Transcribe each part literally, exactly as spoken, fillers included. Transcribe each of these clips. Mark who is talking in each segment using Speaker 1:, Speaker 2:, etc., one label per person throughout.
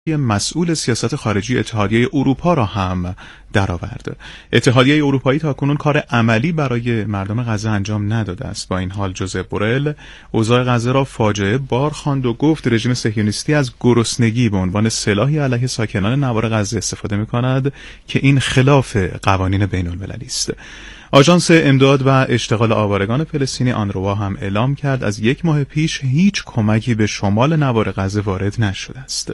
Speaker 1: مسئول سیاست خارجی اتحادیه اروپا را هم درآورد. اتحادیه اروپایی تاکنون کار عملی برای مردم غزه انجام نداده است. با این حال جوزپ بورل اوضاع غزه را فاجعه بار خواند و گفت رژیم صهیونیستی از گرسنگی به عنوان سلاحی علیه ساکنان نوار غزه استفاده می‌کند که این خلاف قوانین بین‌المللی است. آژانس امداد و اشتغال آوارگان فلسطینی آنروا هم اعلام کرد از یک ماه پیش هیچ کمکی به شمال نوار غزه وارد نشده است.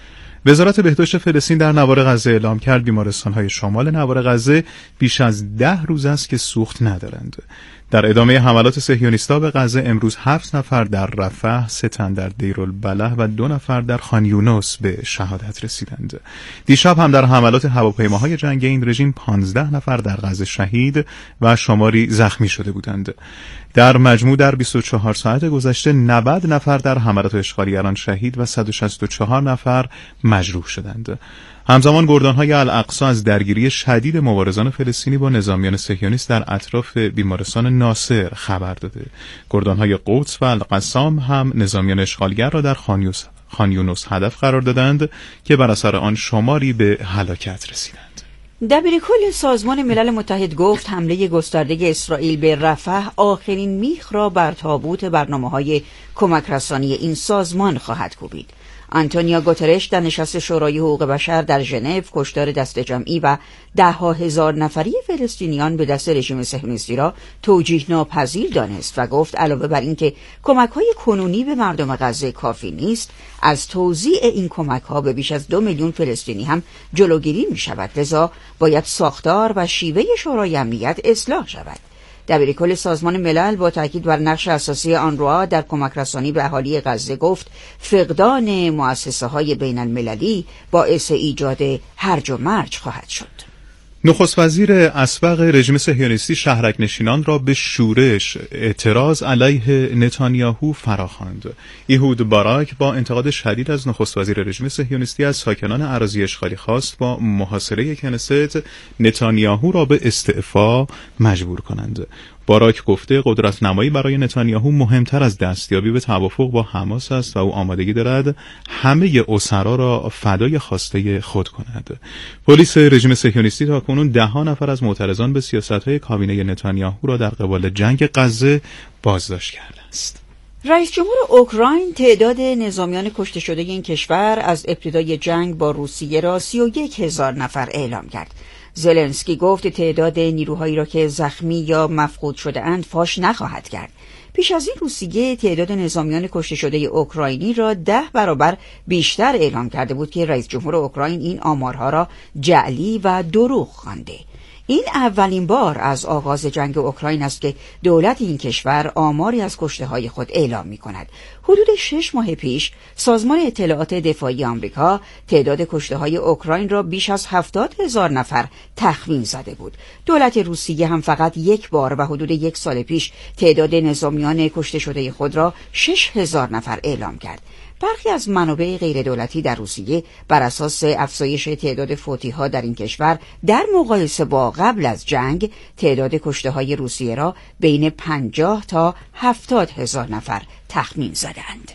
Speaker 1: وزارت بهداشت فلسطین در نوار غزه اعلام کرد بیمارستان‌های شمال نوار غزه بیش از ده روز است که سوخت ندارند. در ادامه حملات صهیونیست‌ها به غزه امروز هفت نفر در رفح، سه تن در دیرالبلح و دو نفر در خان یونس به شهادت رسیدند. دیشب هم در حملات هواپیماهای جنگی این رژیم پانزده نفر در غزه شهید و شماری زخمی شده بودند. در مجموع در بیست و چهار ساعت گذشته نود نفر در حملات اشغالگران شهید و صد و شصت و چهار نفر مجروح شدند. همزمان گردان‌های الاقصی از درگیری شدید مبارزان فلسطینی با نظامیان صهیونیست در اطراف بیمارستان ناصر خبر داده. گردان‌های قدس و القسام هم نظامیان اشغالگر را در خان یونس هدف قرار دادند که بر اثر آن شماری به هلاکت رسیدند.
Speaker 2: دبیرکل سازمان ملل متحد گفت حمله گسترده اسرائیل به رفح آخرین میخ را بر تابوت برنامه‌های کمک رسانی این سازمان خواهد کوبید. آنتونیو گوترش در نشست شورای حقوق بشر در ژنو کشتار دست جمعی و ده ها هزار نفری فلسطینیان به دست رژیم صهیونیستی را توجیه ناپذیر دانست و گفت علاوه بر اینکه کمک‌های کنونی به مردم غزه کافی نیست، از توزیع این کمک‌ها به بیش از دو میلیون فلسطینی هم جلوگیری می‌شود، لذا باید ساختار و شیوه شورای امنیت اصلاح شود. دبیرکل سازمان ملل با تاکید بر نقش اساسی آنروا در کمک رسانی به اهالی غزه گفت فقدان مؤسسه‌های بین المللی باعث ایجاد هرج و مرج خواهد شد.
Speaker 1: نخست وزیر اسبق رژیم صهیونیستی شهرک نشینان را به شورش اعتراض علیه نتانیاهو فراخواند. ایهود باراک با انتقاد شدید از نخست وزیر رژیم صهیونیستی از ساکنان اراضی اشغالی خواست با محاصره کنست نتانیاهو را به استعفا مجبور کنند. باراک گفته قدرت نمایی برای نتانیاهو مهمتر از دستیابی به توافق با حماس است و او آمادگی دارد همه اسرا را فدای خواسته خود کند. پلیس رژیم صهیونیستی تاکنون ده ها نفر از معترضان به سیاست‌های کابینه نتانیاهو را در قبال جنگ غزه بازداشت کرده است.
Speaker 2: رئیس جمهور اوکراین تعداد نظامیان کشته شده این کشور از ابتدای جنگ با روسیه را سی و یک هزار نفر اعلام کرد. زلنسکی گفت تعداد نیروهایی را که زخمی یا مفقود شده اند فاش نخواهد کرد. پیش از این روسیه تعداد نظامیان کشته شده اوکراینی را ده برابر بیشتر اعلام کرده بود که رئیس جمهور اوکراین این آمارها را جعلی و دروغ خوانده. این اولین بار از آغاز جنگ اوکراین است که دولت این کشور آماری از کشته‌های خود اعلام می‌کند. حدود شش ماه پیش سازمان اطلاعات دفاعی آمریکا تعداد کشته‌های اوکراین را بیش از هفتاد هزار نفر تخمین زده بود. دولت روسیه هم فقط یک بار و حدود یک سال پیش تعداد نظامیان کشته شده خود را شش هزار نفر اعلام کرد. برخی از منابع غیردولتی در روسیه بر اساس افزایش تعداد فوتی‌ها در این کشور در مقایسه با قبل از جنگ تعداد کشته‌های روسیه را بین پنجاه تا هفتاد هزار نفر تخمین زدند.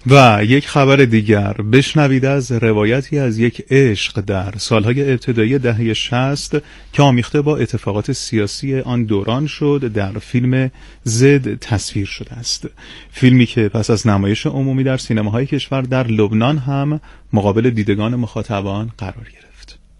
Speaker 1: و یک خبر دیگر، بشنوید از روایتی از یک عشق در سالهای ابتدایی دهه شصت که آمیخته با اتفاقات سیاسی آن دوران شد در فیلم زد تصویر شده است. فیلمی که پس از نمایش عمومی در سینماهای کشور در لبنان هم مقابل دیدگان مخاطبان قرار گرفت.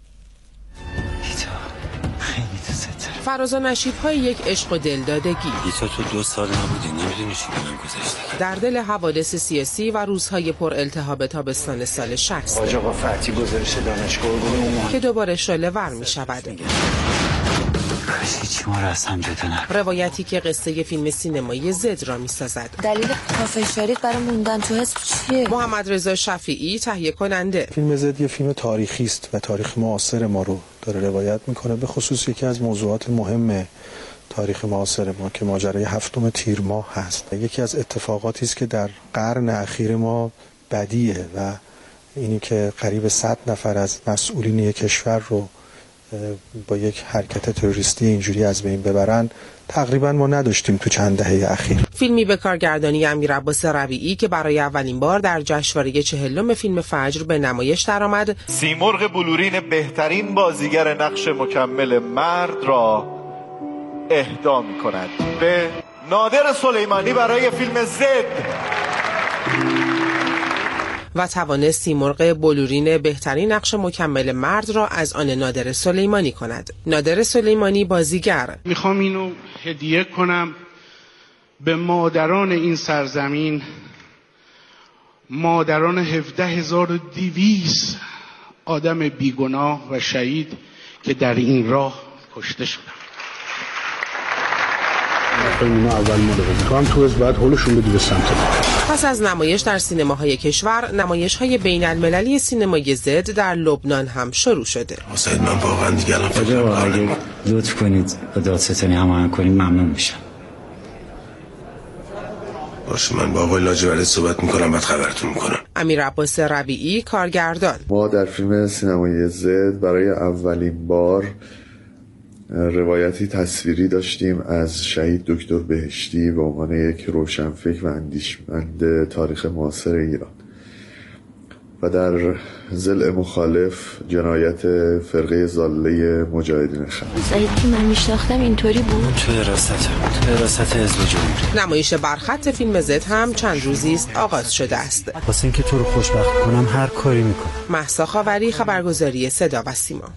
Speaker 3: فراز و نشیب‌های یک عشق و دلدادگی.
Speaker 4: ایتا تو دو سال نبودی، نمیدونی چی من گذشته.
Speaker 3: در دل حوادث سیاسی و روزهای پر التهاب تابستان سال شصت.
Speaker 4: حاج آقا فتحی گزارش دانشگاه بود
Speaker 3: که دوباره شعله ور می شود.
Speaker 4: هیچی ما را از هم جدا نکن.
Speaker 3: روایتی که قصه فیلم سینمایی زد را می سازد.
Speaker 5: دلیل پافشاریت برای موندن تو حزب چیه؟
Speaker 3: محمد رضا شفیعی تهیه کننده.
Speaker 6: فیلم زد یه فیلم تاریخی است و تاریخ معاصر ما رو داره روایت میکنه، به خصوص یکی از موضوعات مهم تاریخ معاصر ما که ماجرای هفتم تیر ماه هست. یکی از اتفاقاتی است که در قرن اخیر ما بدیه و اینی که قریب صد نفر از مسئولین یک کشور رو با یک حرکت تروریستی اینجوری از بین ببرن تقریبا ما نداشتیم تو چند دهه اخیر.
Speaker 3: فیلمی به کارگردانی امیرعباس ربیعی که برای اولین بار در جشنواره چهلم فیلم فجر به نمایش درآمد.
Speaker 7: سیمرغ بلورین بهترین بازیگر نقش مکمل مرد را اهدا می‌کند به نادر سلیمانی برای فیلم زد
Speaker 3: و توانست سیمرغ بلورین بهترین نقش مکمل مرد را از آن نادر سلیمانی کند. نادر سلیمانی بازیگر:
Speaker 8: میخوام اینو هدیه کنم به مادران این سرزمین، مادران هفده هزار و دویست آدم بیگناه و شهید که در این راه کشته شدن.
Speaker 9: اینا اول مال بازیکن تو از بعد هولشون بدی به سمت
Speaker 3: پس از نمایش در سینماهای کشور، نمایش‌های بین‌المللی سینمای زد در لبنان هم شروع شده.
Speaker 4: حسین من واقعا دیگه الان فکر
Speaker 10: اگه لطف کنید و دادستانی هماهنگ کنید ممنون میشم.
Speaker 4: باشه من با آقای لاجوردی صحبت میکنم بعد خبرتون میکنم.
Speaker 3: امیرعباس ربیعی کارگردان:
Speaker 11: ما در فیلم سینمایی زد برای اولین بار روایتی تصویری داشتیم از شهید دکتر بهشتی به عنوان یک روشنفکر و اندیشمند تاریخ معاصر ایران و در ضلع مخالف جنایت فرقه ضاله مجاهدین خلق.
Speaker 5: سعید که من میشناختم اینطوری بود.
Speaker 4: تو حراست تو حراست حزب جمهوری.
Speaker 3: نمایش برخط فیلم زد هم چند روزی است آغاز شده است.
Speaker 10: واسه اینکه تو رو خوشبخت کنم هر کاری میکنم.
Speaker 3: مهسا خاوری، خبرگزاری صدا و سیما.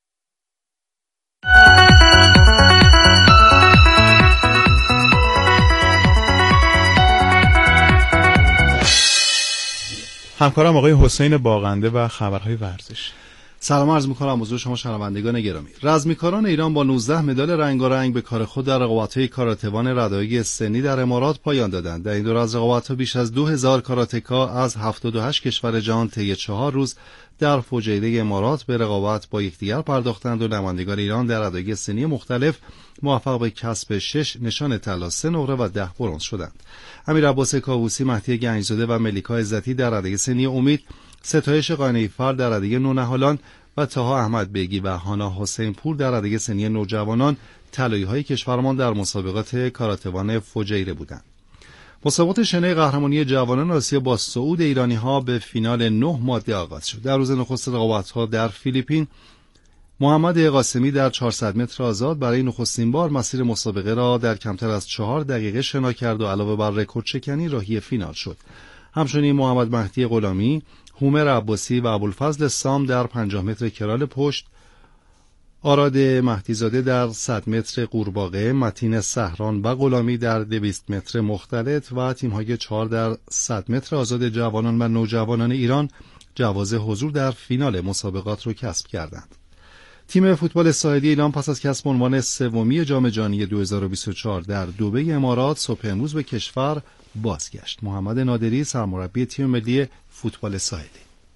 Speaker 1: همکارم آقای حسین باغنده و خبرهای ورزش.
Speaker 12: سلام عرض می‌کنم حضور شما شنوندگان گرامی. رزمیکاران ایران با نوزده مدال رنگارنگ به کار خود در رقابت‌های کاراته‌وان ردایی سنی در امارات پایان دادند. در این دور از رقابت‌ها بیش از دو هزار کاراتکا از هفتاد و هشت کشور جهان طی چهار روز در فجیره امارات به رقابت با یکدیگر پرداختند و نمایندگان ایران در ردایی سنی مختلف موفق به کسب شش نشان طلا، سه نقره و ده برنز شدند. امیرعباس کاووسی، مهدی گنجزاده و ملیکا عزتی در رده سنی امید، ستایش قانعی‌فر در رده نونهالان و طاها احمد بیگی و هانا حسین پور در رده سنی نوجوانان طلایی‌های کشورمان در مسابقات کاراته‌وان فجیره بودند. مسابقات شنه قهرمانی جوانان آسیا با صعود ایرانی‌ها به فینال نه ماده آغاز شد. در روز نخست رقابت‌ها در فیلیپین، محمد قاسمی در چهارصد متر آزاد برای نخستین بار مسیر مسابقه را در کمتر از چهار دقیقه شنا کرد و علاوه بر رکورد شکنی راهی فینال شد. همچنین محمد مهدی غلامی، هومر عباسی و ابوالفضل سام در پنجاه متر کرال پشت، آراد مهدیزاده در صد متر قورباغه، متین سهران و غلامی در دویست متر مختلط و تیم‌های چهار در صد متر آزاد جوانان و نوجوانان ایران جواز حضور در فینال مسابقات را کسب کردند. تیم فوتبال ساحلی ایران پس از کسب عنوان سومی جام جهانی دو هزار و بیست و چهار در دبی امارات صبح امروز به کشور بازگشت. محمد نادری، سرمربی تیم ملی فوتبال ساحلی: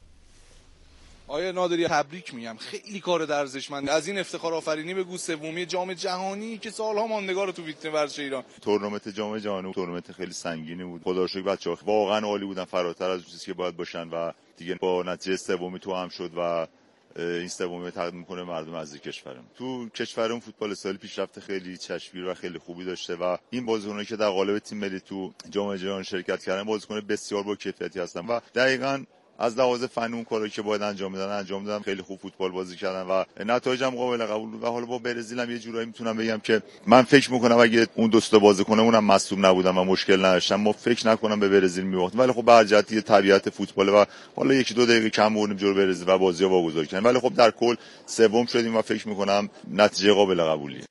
Speaker 13: آیا نادری تبریک میگم، خیلی کار ارزشمند. از این افتخار آفرینی بگو، سومی جام جهانی که سالها ماندگار تو ویترین ورزش ایران.
Speaker 14: تورنمنت جام جهانی تورنمنت خیلی سنگینی بود. خدا رو شکر بچه‌ها واقعا عالی بودن، فراتر از چیزی که باید باشن و دیگه با نتیجه سومی تو هم شد و این سومی تقدیم کنه مردم عزیز کشورم. تو کشورم فوتبال ساحلی پیشرفت خیلی چشمگیر و خیلی خوبی داشته و این بازیکنایی که در قالب تیم ملی تو جام جهانی شرکت کردن بازیکن بسیار با کیفیتی هستن و دقیقاً از لحاظ فنی اون کاری که باید انجام بدن انجام دادن. خیلی خوب فوتبال بازی کردن و نتایج هم قابل قبول بود و حالا با برزیل هم یه جورایی میتونم بگم که من فکر میکنم اگه اون دو تا بازیکنمون هم مصدوم نبودن و مشکل نداشتن ما فکر نکنم به برزیل میباختیم، ولی خب به هر جهت طبیعت فوتبال و حالا یکی دو دقیقه کم بردیم جلو برزیل و بازی‌ها واگذار کردیم، ولی خب در کل سوم شدیم و فکر میکنم نتیجه قابل قبولیه.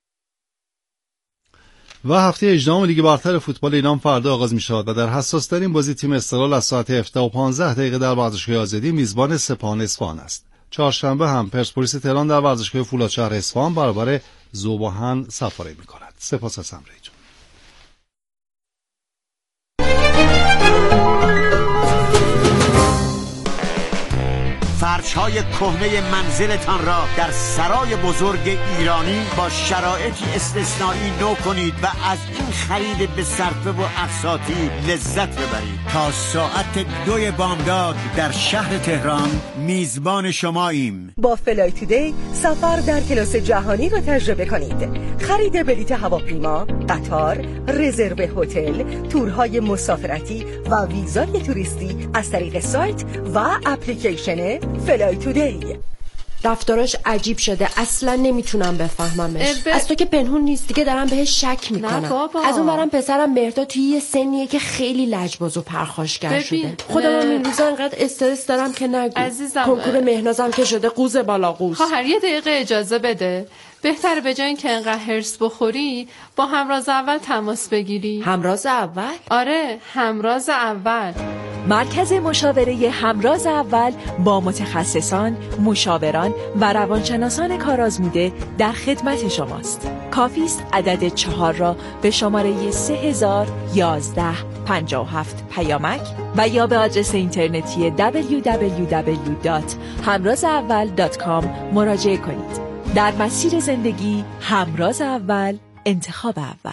Speaker 12: و هفته هجدهم لیگ برتر فوتبال ایران فردا آغاز می شود و در حساس ترین بازی تیم استقلال از ساعت هفده و پانزده دقیقه در ورزشگاه آزادی میزبان سپاهان اصفهان است. چهارشنبه هم پرسپولیس تهران در ورزشگاه فولادشهر اصفهان برابر ذوباهن سفاری می کند. سپاس از همراهیتون.
Speaker 15: فرش‌های کهنه منزلتان را در سرای بزرگ ایرانی با شرایطی استثنایی نو کنید و از این خرید به صرفه و اقساطی لذت ببرید. تا ساعت دوی بامداد در شهر تهران میزبان شماییم.
Speaker 16: با فلای تودی سفر در کلاس جهانی را تجربه کنید. خرید بلیط هواپیما، قطار، رزرو هتل، تورهای مسافرتی و ویزای توریستی از طریق سایت و اپلیکیشن فلای تودی.
Speaker 17: رفتاراش عجیب شده، اصلا نمیتونم بفهممش. ب... از تو که پنهون نیست دیگه، دارم بهش شک میکنم. از اون برم پسرم مهرداد توی یه سنیه که خیلی لجباز و پرخاشگر شده. خودم هم این روزا انقدر استرس دارم که نگو.
Speaker 18: عزیزم
Speaker 17: کنکور مهنازم که شده قوز بالا قوز.
Speaker 18: خواهر یه دقیقه اجازه بده. بهتره به جای اینکه انقدر هرس بخوری با همراز اول تماس بگیری.
Speaker 17: همراز اول؟
Speaker 18: آره، همراز اول.
Speaker 19: مرکز مشاوره همراز اول با متخصصان، مشاوران و روانشناسان کارآزموده در خدمت شماست. کافی است عدد چهار را به شماره سه هزار یازده پنجاه و هفت پیامک و یا به آدرس اینترنتی دبلیو دبلیو دبلیو دات همراز اول دات کام مراجعه کنید. در مسیر زندگی همراز اول، انتخاب اول.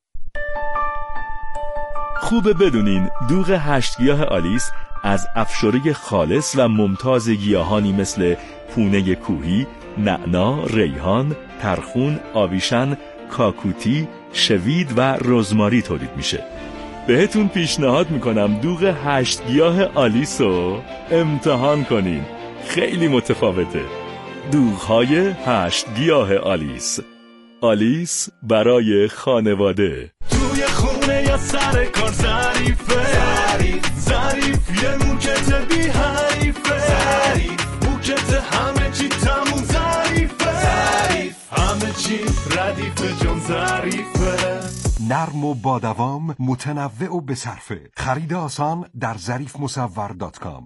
Speaker 20: خوبه بدونین دوغ هشت گیاه آلیس از افشاره خالص و ممتاز گیاهانی مثل پونه کوهی، نعنا، ریحان، ترخون، آویشن، کاکوتی، شوید و رزماری تولید میشه. بهتون پیشنهاد میکنم دوغ هشت گیاه آلیس رو امتحان کنین. خیلی متفاوته. دوغ‌های هشت گیاه آلیس. آلیس برای خانواده.
Speaker 21: توی خونه یا سر کار ظریفه، ظریف ظریف یه موکت بی حریفه، ظریف موکت همه چی تموم ظریفه، ظریف همه چی ردیفه جون ظریفه.
Speaker 22: نرم و با دوام، متنوع و بصرفه. خرید آسان در ظریف مصور دات کام.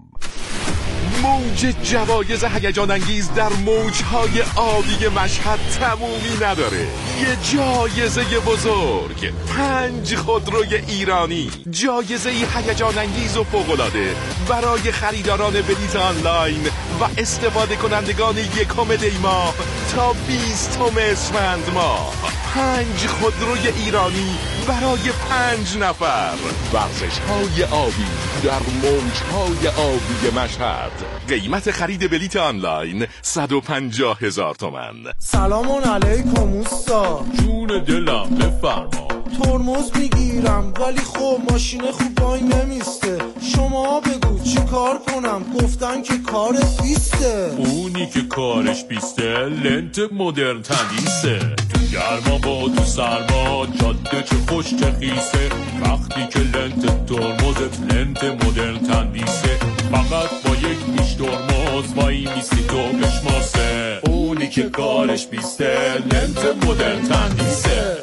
Speaker 23: موج جوایز هیجان انگیز در موجهای آبی مشهد تمومی نداره. یه جایزه بزرگ، پنج خودروی ایرانی، جایزه هیجان انگیز و فوق‌العاده برای خریداران بلیط آنلاین و استفاده کنندگان یکم دی ماه تا بیستم اسفند ماه. پنج خودروی ایرانی برای پنج نفر. ورزش های آبی در موج های آبی مشهد. قیمت خرید بلیط آنلاین صد و پنجاه هزار تومان.
Speaker 24: سلام علیکم اوستا.
Speaker 23: جون دلم بفرما.
Speaker 24: ترمز میگیرم ولی خب ماشین خوب وای نمیسته. شما بگو چی کار کنم؟ گفتن که کارت بیسته.
Speaker 23: اونی که کارش بیسته لنت مدرن تندیسه. تو گرما با تو سرما جاده چه خوش چه خیسه. وقتی که لنت ترمزت لنت مدرن تندیسه، فقط با یک میش ترمز وای میستی تو بشماسه. اونی که کارش بیسته لنت مدرن تندیسه.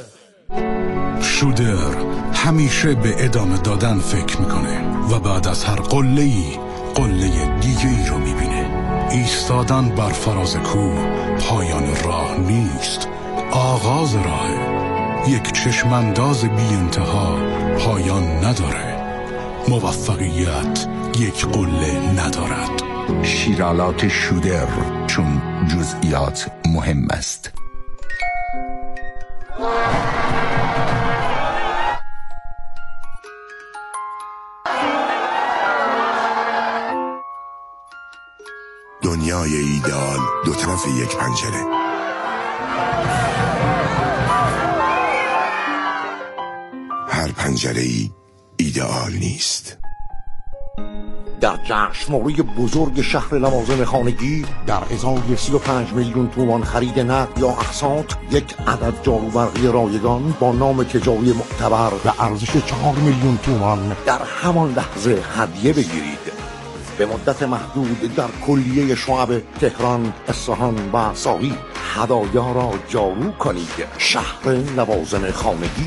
Speaker 22: شودر همیشه به ادامه دادن فکر میکنه و بعد از هر قله‌ای قله دیگه ای رو میبینه. ایستادن بر فراز کوه پایان راه نیست، آغاز راهه. یک چشمانداز بی انتها پایان نداره. موفقیت یک قله ندارد.
Speaker 25: شیرالات شودر، چون جزئیات مهم است.
Speaker 26: دنیای ایدئال دو طرف یک پنجره. هر پنجره‌ای ایدئال نیست.
Speaker 27: در جشنواره بزرگ شهر لوازم خانگی در ازای سی و پنج میلیون تومان خرید نقد یا اقساط، یک عدد جاروبرقی رایگان با نام تجاری معتبر و ارزش چهار میلیون تومان در همان لحظه هدیه بگیرید. به مدت محدود در کلیه شعب تهران، اصفهان و ساقی هدایا را جارو کنید. شهر لوازم خانگی.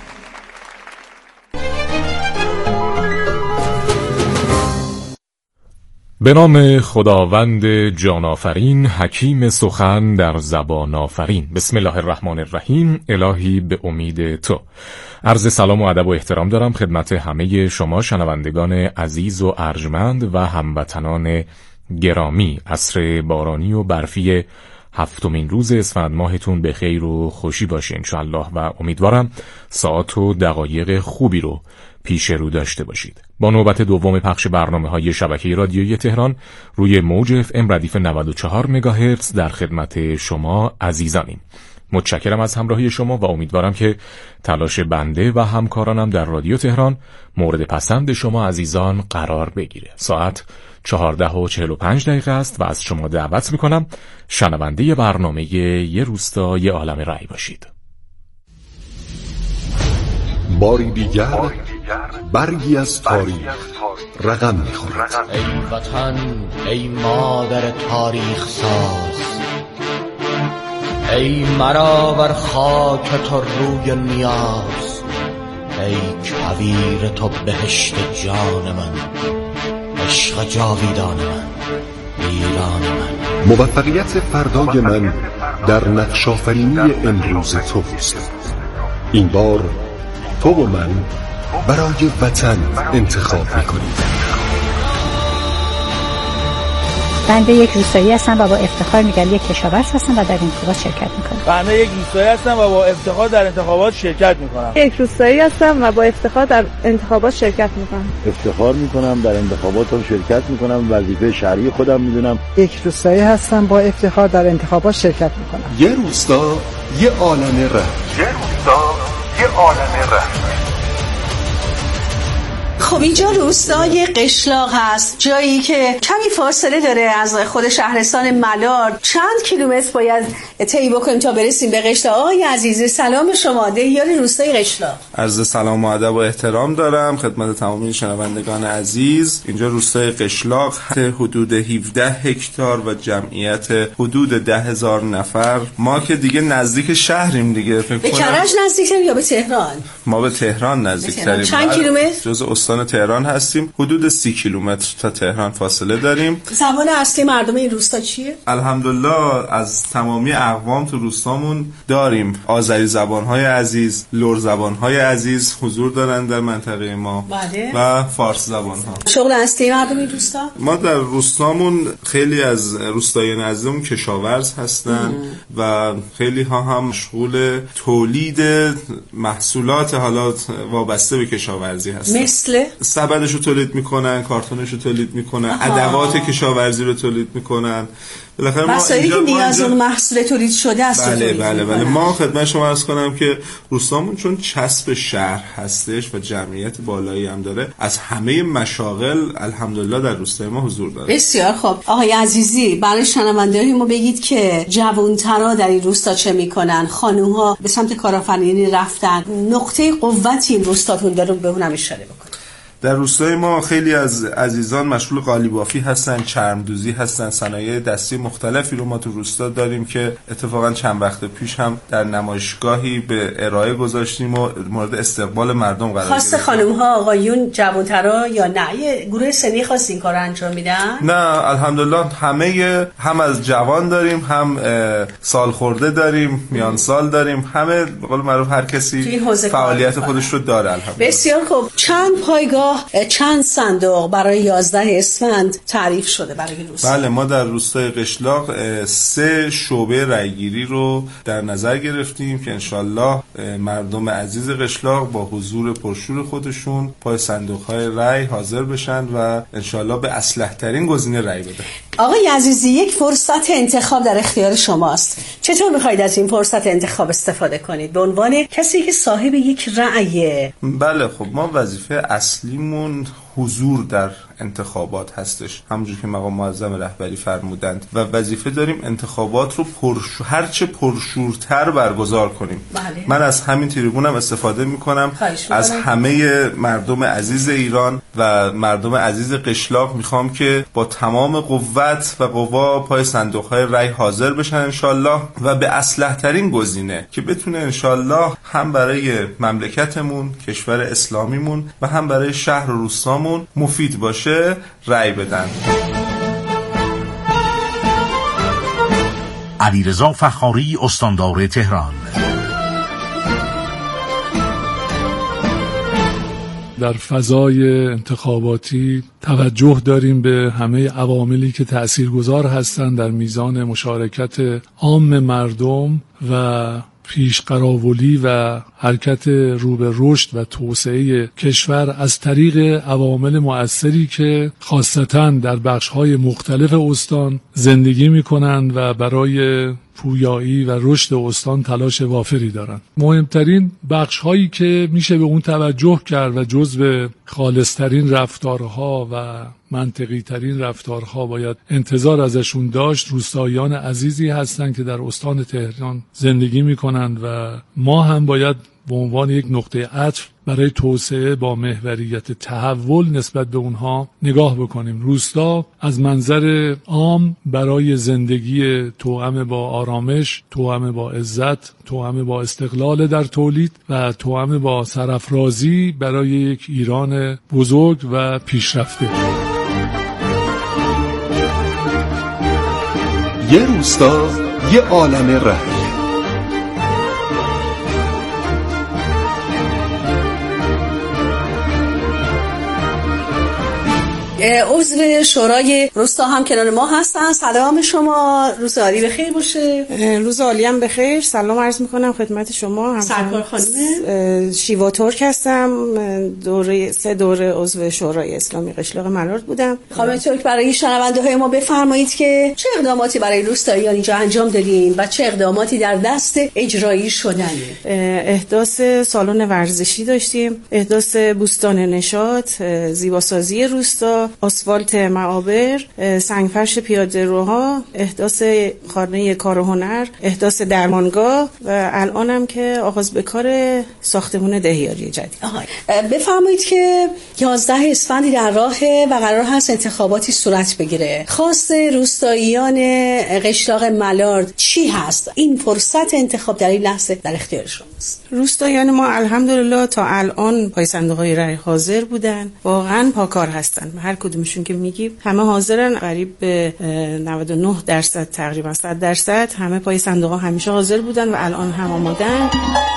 Speaker 28: به نام خداوند جان آفرین، حکیم سخن در زبان آفرین. بسم الله الرحمن الرحیم. الهی به امید تو. عرض سلام و ادب و احترام دارم خدمت همه شما شنوندگان عزیز و ارجمند و هموطنان گرامی. عصر بارانی و برفی هفتمین روز اسفند ماهتون به خیر و خوشی باشه انشاءالله و امیدوارم ساعت و دقایق خوبی رو پیش رو داشته باشید. با نوبت دوم پخش برنامه‌های شبکه رادیویی تهران روی موج اف ام ردیف نود و چهار مگاهرتز در خدمت شما عزیزانیم. متشکرم از همراهی شما و امیدوارم که تلاش بنده و همکارانم در رادیو تهران مورد پسند شما عزیزان قرار بگیره. ساعت چهارده و چهل و پنج دقیقه است و از شما دعوت میکنم شنونده برنامه یه روستا یه عالم رأی باشید.
Speaker 2: باری دیگر برگی از تاریخ رقم میخورد.
Speaker 4: ای وطن، ای مادر تاریخ ساز، ای مرا بر خاک تو روی نیاز، ای کویر تو بهشت جان من، عشق جاویدان من، ایران من.
Speaker 2: موفقیت فردای من در نقش‌آفرینی امروز توست. این بار تو و من برای وطن انتخاب میکنیم.
Speaker 5: بنده یک روستایی هستم و با افتخار میگم یک کشاورز هستم و در انتخابات شرکت میکنم.
Speaker 6: بنده یک روستایی هستم و با افتخار در انتخابات شرکت میکنم.
Speaker 7: یک روستایی هستم و با افتخار در انتخابات شرکت میکنم.
Speaker 8: افتخار میکنم در انتخابات هم شرکت میکنم، وظیفه شهری خودم میدونم.
Speaker 9: یک روستایی هستم با افتخار در انتخابات شرکت میکنم.
Speaker 2: یه روستا یه عالمه ره.
Speaker 21: یه روستا یه عالمه ره.
Speaker 11: خب اینجا روستای قشلاق هست، جایی که کمی فاصله داره از خود شهرستان ملار. چند کیلومتر باید طی بکنیم تا برسیم به قشلاق. آقای عزیز سلام شما، دهیار روستای قشلاق.
Speaker 29: عرض سلام و ادب و احترام دارم خدمت تمامی شنوندگان عزیز. اینجا روستای قشلاق حدود هفده هکتار و جمعیت حدود ده هزار نفر. ما که دیگه نزدیک شهریم دیگه. فکر
Speaker 11: به کرج نزدیکتریم یا به تهران؟
Speaker 29: ما به تهران نزدیکتریم.
Speaker 11: چند کیلومتر؟
Speaker 29: جز استان تهران هستیم. حدود سی کیلومتر تا تهران فاصله داریم.
Speaker 11: زبان اصلی مردم این روستا چیه؟
Speaker 29: الحمدلله از تمامی اقوام تو روستامون داریم. آذری زبان‌های عزیز، لر زبان‌های عزیز حضور دارن در منطقه ما.
Speaker 11: بله.
Speaker 29: و فارس زبان‌ها.
Speaker 11: شغل اصلی مردم این روستا؟
Speaker 29: ما در روستامون خیلی از روستاییان عزیزمون کشاورز هستن ام. و خیلی ها هم مشغول تولید محصولات حالا وابسته به کشاورزی هستن.
Speaker 11: مثل
Speaker 29: سبدشو تولید میکنن، کارتونشو تولید میکنن، ادوات کشاورزی رو تولید میکنن. بالاخره ما
Speaker 11: مسائلی که نیاز اون محصول تولید شده است.
Speaker 29: بله بله بله. ما خدمت شما عرض کنم که روستامون چون چسب شهر هستش و جمعیت بالایی هم داره، از همه مشاغل الحمدلله در روستای ما حضور داره.
Speaker 11: بسیار خوب. آقای عزیزی، برای شنونده‌های ما بگید که جوان‌ترا در این روستا چه میکنن؟ خانوم‌ها به سمت کارآفرینی رفتن. نقطه قوت این روستاتون داره، به اونم اشاره بکنید.
Speaker 29: در روستای ما خیلی از عزیزان مشغول قالیبافی هستن، چرمدوزی هستن، صنایع دستی مختلفی رو ما تو روستا داریم که اتفاقا چند وقت پیش هم در نمایشگاهی به ارائه گذاشتیم و مورد استقبال مردم قرار گرفت.
Speaker 11: خاص خانم‌ها، آقایون، جوان‌ترا یا نه یه گروه سنی خاص این کارو انجام میدن؟
Speaker 29: نه الحمدلله همه، هم از جوان داریم، هم سالخورده داریم، میان سال داریم، همه به قول معروف هر کسی فعالیت خودش رو داره الحمدلله.
Speaker 11: بسیار خوب. چند پایگاه، چند صندوق برای یازده اسفند تعریف شده برای روستا؟
Speaker 29: بله، ما در روستای قشلاق سه شعبه رایگیری رو در نظر گرفتیم که انشالله مردم عزیز قشلاق با حضور پرشور خودشون پای صندوق‌های رای حاضر بشن و انشالله به اصلح ترین گزینه رای بدن.
Speaker 11: آقای عزیزی، یک فرصت انتخاب در اختیار شماست. چطور می‌خواید از این فرصت انتخاب استفاده کنید به عنوان کسی که صاحب یک رأیه؟
Speaker 29: بله خب، ما وظیفه اصلیمون حضور در انتخابات هستش، همونجور که مقام معظم رهبری فرمودند، و وظیفه داریم انتخابات رو پرشو... هرچه پرشورتر برگزار کنیم.
Speaker 11: بله.
Speaker 29: من از همین تریبونم استفاده میکنم، از همه مردم عزیز ایران و مردم عزیز قشلاق میخوام که با تمام قوت و قوا پای صندوق‌های رای حاضر بشن انشالله و به اصلح ترین گزینه که بتونه انشالله هم برای مملکتمون، کشور اسلامیمون و هم برای شهر و روستامون مفید باشه رأی بدن.
Speaker 30: علیرضا فخاری، استاندار تهران.
Speaker 31: در فضای انتخاباتی توجه داریم به همه عواملی که تأثیرگذار هستند در میزان مشارکت عام مردم و پیشقراولی و حرکت رو به رشد و توسعه کشور از طریق عوامل مؤثری که خاصتاً در بخش‌های مختلف استان زندگی می‌کنند و برای پویایی و رشد استان تلاش وافری دارند. مهمترین بخش‌هایی که میشه به اون توجه کرد و جزو خالص‌ترین رفتارها و منطقی‌ترین رفتارها باید انتظار ازشون داشت، روستاییان عزیزی هستند که در استان تهران زندگی می‌کنند و ما هم باید به عنوان یک نقطه عطف برای توسعه با محوریت تحول نسبت به اونها نگاه بکنیم. روستا از منظر عام برای زندگی توأم با آرامش، توأم با عزت، توأم با استقلال در تولید و توأم با سرافرازی برای یک ایران بزرگ و پیشرفته.
Speaker 2: یه روستا، یه عالم رنگ.
Speaker 11: عضو شورای روستا هم کنار ما هستن. سلام شما، روز عالی بخیر باشه.
Speaker 7: روز عالی هم بخیر. سلام عرض میکنم خدمت شما.
Speaker 11: سرکار خانم
Speaker 7: شیوا ترک هستم. دوره سه دوره عضو شورای اسلامی قشلاق ملارد بودم.
Speaker 11: خانم ترک، برای شنونده های ما بفرمایید که چه اقداماتی برای روستاییان اینجا انجام دادین و چه اقداماتی در دست اجرایی شدن؟
Speaker 7: احداث سالن ورزشی داشتیم، احداث بوستان نشاط، زیباسازی روستا، آسفالت معابر، سنگفرش پیاده روها، احداث خانه کار و هنر، احداث درمانگاه و الانم که آغاز به کار ساختمان دهیاری جدید.
Speaker 11: بفرمایید که یازده اسفندی در راهه و قرار هست انتخاباتی صورت بگیره. خواست روستاییان قشلاق ملارد چی هست؟ این فرصت انتخاب در این لحظه در اختیار شماست.
Speaker 7: روستاییان ما الحمدلله تا الان پای صندوق‌های رای حاضر بودن، واقعا پاکار هستن. هر کدومشون که میگیم همه حاضرن، قریب به نود و نه درصد تقریبا صد درصد همه پای صندوق‌ها همیشه حاضر بودن و الان هم آمادن.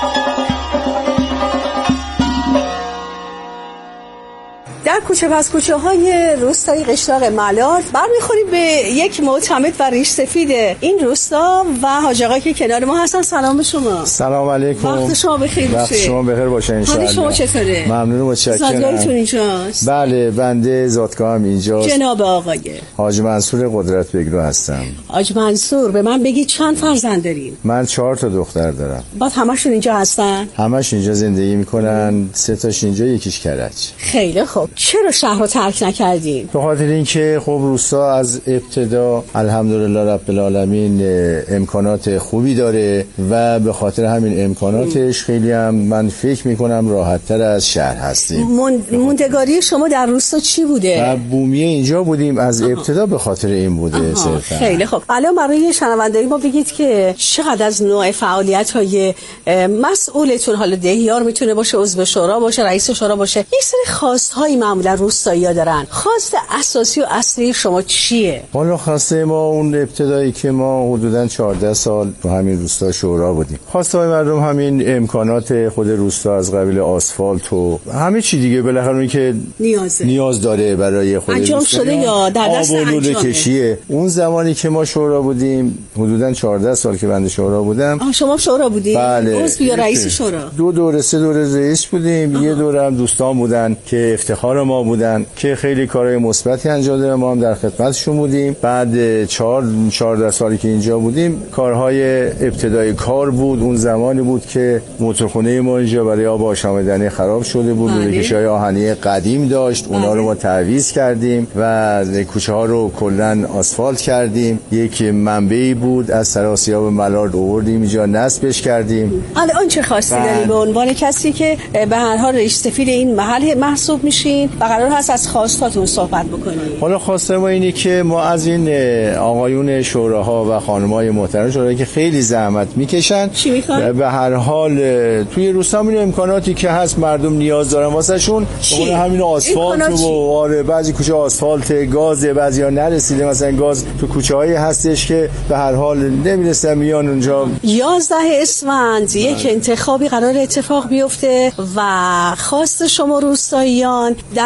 Speaker 11: در کوچه پس کوچه های روستای قشلاق ملارد برمیخوریم به یک معتمد و ریش سفید این روستا و حاج آقا که کنار ما هستن. سلام به شما.
Speaker 1: سلام علیکم.
Speaker 11: وقت شما بخیر باشه.
Speaker 1: وقت شما بخیر باشه ان شاء الله.
Speaker 11: حال شما چطوره؟
Speaker 1: ممنون، متشکرم.
Speaker 11: زادگاهتون اینجاست؟
Speaker 1: بله، بنده زادگاهم اینجاست.
Speaker 11: جناب آقای
Speaker 1: حاج منصور قدرت بگرو هستم.
Speaker 11: حاج منصور، به من بگید چند فرزند دارین؟
Speaker 1: من چهار تا دختر دارم.
Speaker 11: بعد همشون اینجا هستن؟
Speaker 1: همش اینجا زندگی میکنن. سه تاش اینجا، یکیش کرج.
Speaker 11: خیلی خوب. چرا شهر رو ترک نکردین؟
Speaker 1: به خاطر اینکه خب روستا از ابتدا الحمدلله رب العالمین امکانات خوبی داره و به خاطر همین امکاناتش خیلی هم من فکر میکنم راحت تر از شهر هستیم.
Speaker 11: موندگاری شما در روستا چی بوده؟
Speaker 1: و بومیه اینجا بودیم از ابتدا، به خاطر این بوده صرفا.
Speaker 11: خیلی خوب. الان برای شنوندگان ما بگید که چقدر از نوع فعالیت های مسئولتون، حالا دهیار میتونه باشه، عضو شورا باشه، رئیس شورا باشه، یک سری خواست‌های معمولا روستایی‌ها دارن. خواست اساسی و اصلی شما چیه؟
Speaker 1: والا خواسته ما اون ابتدایی که ما حدوداً چهارده سال تو همین روستا شورا بودیم، خواسته های مردم همین امکانات خود روستا از قبیل آسفالت و همه چی دیگه بالاخره اونی که
Speaker 11: نیازه.
Speaker 1: نیاز داره برای خود
Speaker 11: انجام شده یا در دست
Speaker 1: انجامه کشیه. اون زمانی که ما شورا بودیم حدوداً چهارده سال که بنده شورا بودم.
Speaker 11: آه شما شورا بودید؟
Speaker 1: بله.
Speaker 11: عضو یا رئیس شورا؟
Speaker 1: دو دوره سه دوره رئیس بودیم. آه. یه دوره هم دوستان بودن که افتخار ما بودن که خیلی کارهای مثبتی انجام دادن، ما هم در خدمتشون بودیم. بعد چهار چهارده سالی که اینجا بودیم کارهای ابتدایی کار بود. اون زمانی بود که موتورخونه ما اینجا برای آب آشامیدنی خراب شده بود، لوله‌کشی‌های آهنی قدیم داشت، اونا رو ما تعویض کردیم و کوچه ها رو کلا آسفالت کردیم. یک منبعی بود از سراسیاب ملارد آوردیم اینجا نصبش کردیم.
Speaker 11: الان چه خواستی داری به عنوان کسی که به هر حال رئیس سفیر این محل محسوب میشین و قرار هست از خواستاتون صحبت بکنیم؟
Speaker 1: حالا خواسته ما اینه که ما از این آقایون شوراها و خانم‌های محترم شورایی که خیلی زحمت میکشن،
Speaker 11: چی میخوان؟
Speaker 1: به هر حال توی روستا این امکاناتی که هست مردم نیاز دارن واسه شون، اون همین آسفالت و آره بعضی کوچه آسفالت، گاز، بعضیا نرسیده، مثلا گاز تو کوچه‌هایی هستش که به هر حال نمیرسن میان اونجا.
Speaker 11: یازده اسفند یک انتخابی قرار اتفاق بیفته و خواست شما روستاییان در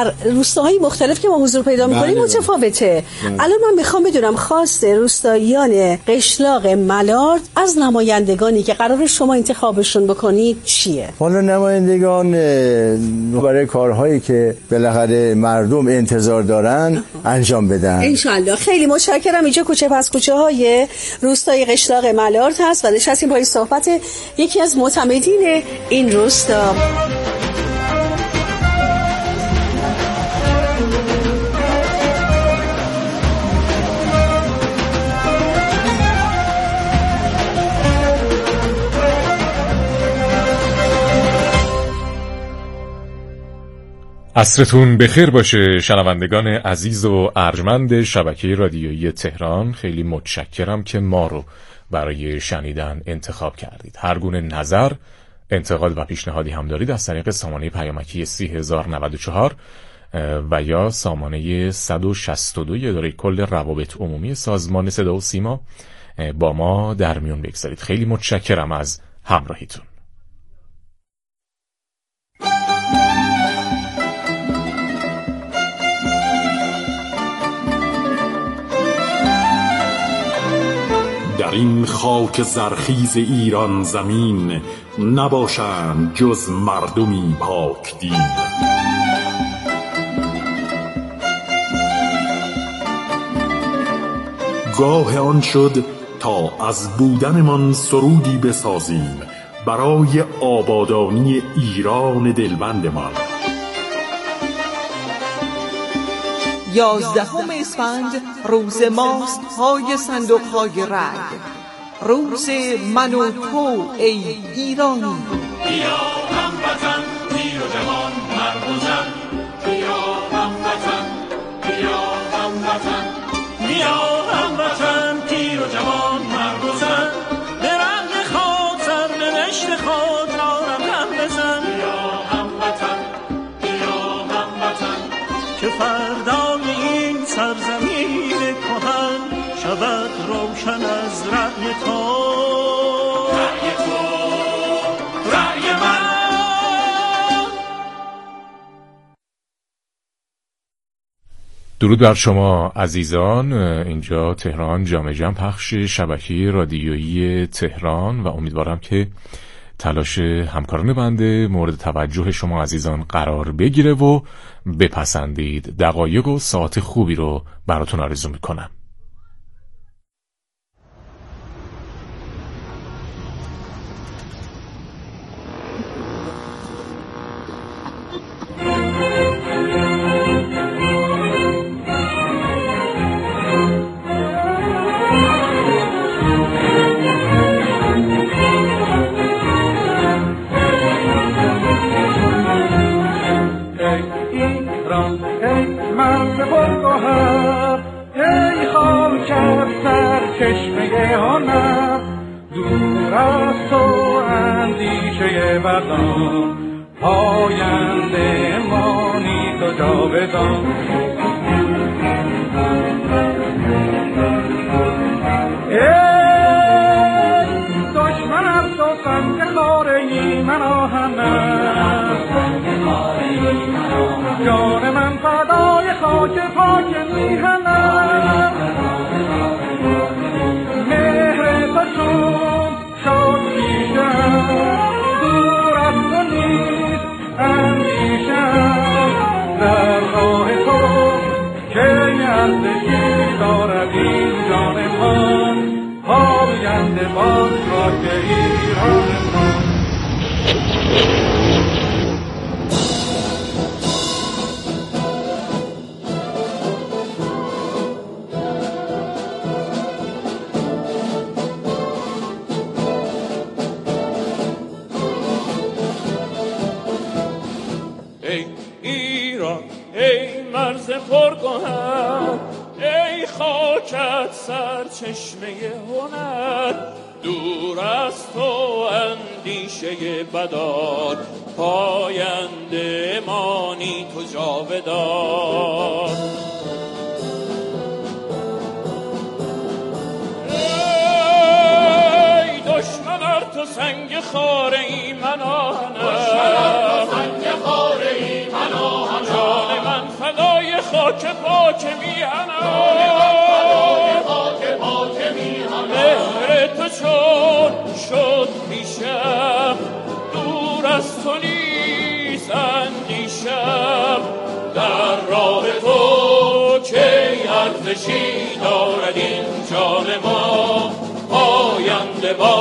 Speaker 11: در روستاهای مختلف که ما حضور پیدا می‌کنیم متفاوته. الان من میخوام بدونم خواست روستاییان قشلاق ملارد از نمایندگانی که قرار شما انتخابشون بکنید چیه؟
Speaker 1: حالا نمایندگان برای کارهایی که بالاخره مردم انتظار دارن انجام بدن
Speaker 11: انشالله. خیلی متشکرم. اینجا کوچه پس کوچه های روستای قشلاق ملارد هست و نشستیم پای صحبت یکی از معتمدین این روستا.
Speaker 28: عصرتون بخیر باشه شنوندگان عزیز و ارجمند شبکه رادیویی تهران. خیلی متشکرم که ما رو برای شنیدن انتخاب کردید. هر گونه نظر، انتقاد و پیشنهادی هم دارید از طریق سامانه پیامکی سی هزار و نود و چهار و یا سامانه صد و شصت و دو اداره کل روابط عمومی سازمان صدا و سیما با ما در میون بگذارید. خیلی متشکرم از همراهیتون.
Speaker 30: در این خاک زرخیز ایران زمین نباشند جز مردمی پاک دین. گاه آن شد تا از بودنمان سرودی بسازیم برای آبادانی ایران دلبندمان.
Speaker 3: یازدهم اسفند روز ماست پای صندوق های رنگ، روز من و تو ای ایرانی.
Speaker 21: بیا هموطن پیر و جوان مرد و زن، بیا هموطن بیا هموطن بیا هموطن پیر و جوان مرد و زن، به رنگ خود سرنوشت خود را رقم بزن. بیا هموطن بیا هموطن که فردا سرزمین کهن شود روشن از رأی تو، رأی تو، رأی من.
Speaker 28: درود بر شما عزیزان. اینجا تهران جامع جمع پخش شبکه رادیویی تهران و امیدوارم که تلاش همکاران بنده مورد توجه شما عزیزان قرار بگیره و بپسندید. دقایق و ساعت خوبی رو براتون آرزو میکنم.
Speaker 21: چشمه هنر دور از تو اندیشه بدان، پاینده مانی تو جاودان. ای دشمن از تو سنگ خاره من آهنم، جان من فدای خاک پاک میهنم. چون شاد پیشم دور از تو نیست اندیشم، در راه تو که ارزشی دارد این جان من، پاینده باد خاک ایران من. پرگوهر ای خاکت سرچشمه هنر، دور از تو اندیشه بدار، پاینده مانی تو جاودان. ای دشمن ار تو سنگ خاره ای من آهنم، دشمن ار تو سنگ خاره ای من آهنم، جان من
Speaker 10: خاک پاک میهنم مهر تو چون شد پیشم دور از تو نیز اندیشم در راه تو که ارزشی دارد این جان ما پاینده با